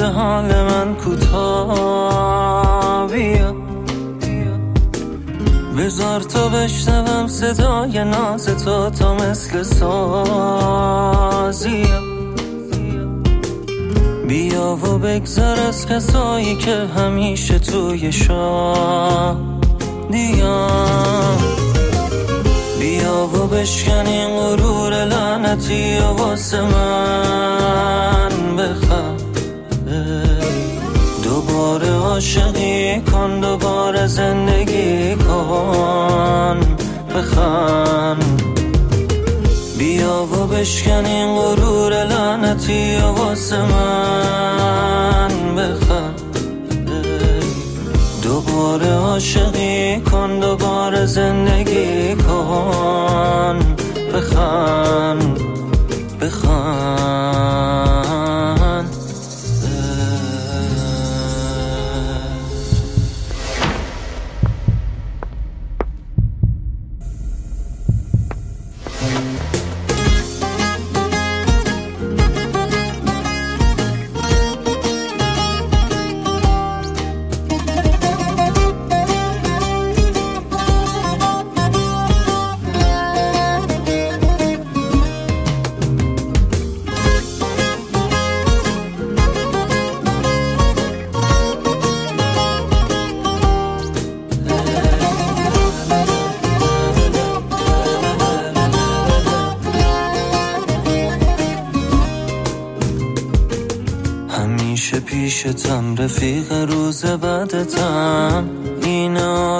شده حال من کوتاه بیا، بذار تا بشنوم صدای ناز تو تا مثل سازیم. بیا و بگذر از کسایی که همیشه توی شادیم. بیا و بشکن این غرور لعنتی و واسه من بخند. دوباره عاشقی کن، دوباره زندگی کن، بخند. بیا و بشکن این غرور لعنتی و واسه من بخند. دوباره عاشقی کن، دوباره زندگی کن، بخند، بخند. همیشه پیشتم رفیق روز بعدتم، این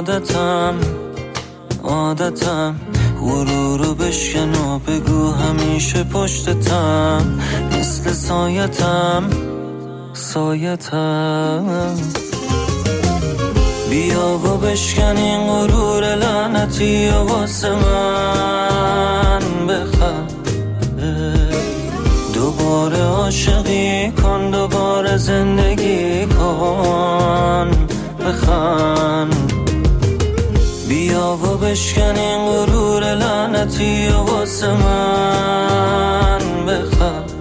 عادتم. غرورو بشکن و بگو همیشه پشتتم، مثل سایتم. بیا و بشکن این غرور لعنتی و واسه من بخند. دوباره عاشقی کن، دوباره زندگی کن، بخند. بیا و بشکن این غرور لعنتی و واسه من بخند.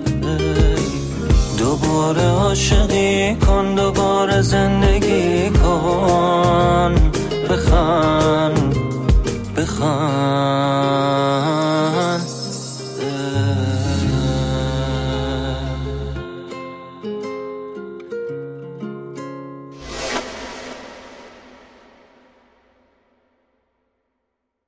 دوباره عاشقی کن، دوباره زندگی کن، بخند، بخند.